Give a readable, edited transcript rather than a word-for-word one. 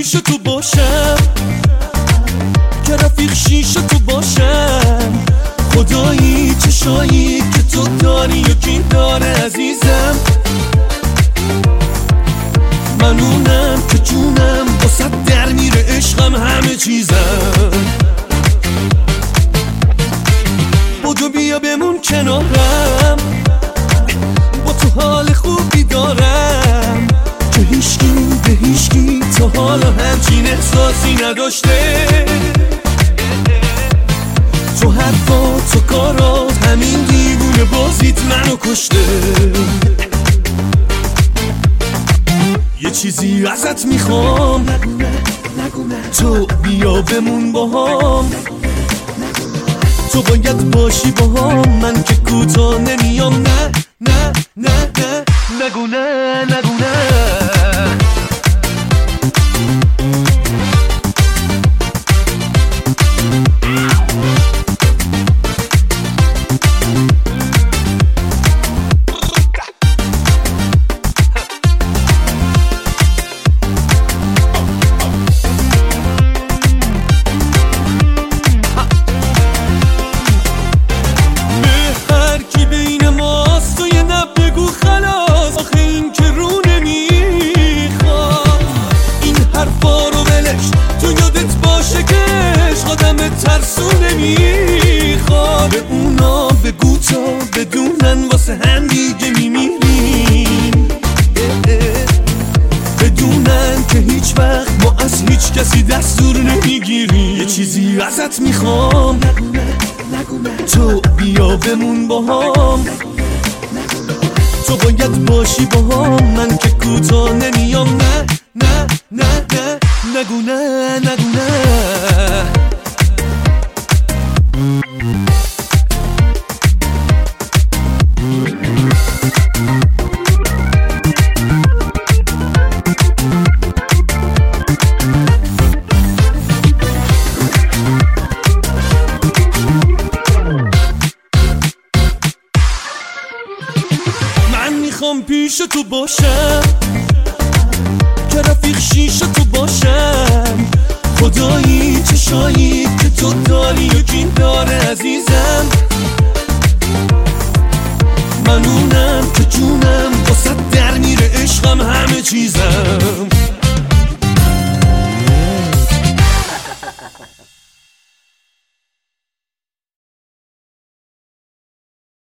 پیش تو باشم، که رفیق شیش تو باشم. خدایی چشایی که تو داری و کی داره عزیزم. من اونم که جونم واسه در میره، عشقم همه چیزم. بودو بیا بمون کنارم، با تو حال خوبی دارم که هیچکی به هیچکی تا حالا همچین احساسی نداشته. تو حرفات تو کارات، همین دیوونه بازیت منو کشته. یه چیزی ازت میخوام، تو بیا بمون باهام. تو باید باشی باهام، من که کوتاه نمیام. نه نه نه نه نگو نه نگو نه. ترسو نمیخواد اونا بگو تا بدونن واسه هم دیگه میمیریم. بدونن که هیچ وقت ما از هیچ کسی دستور نمیگیریم. یه چیزی ازت میخوام، تو بیا بمون باهام. تو باید باشی باهام، من که کوتاه نمیام. نه نه نه نه نگو نه نگو نه. میخوام پیش تو باشم، که رفیق شیش تو باشم. خدایی چشایی که تو داری و کی داره عزیزم. من اونم که جونم واسه در میره، عشقم همه چیزم.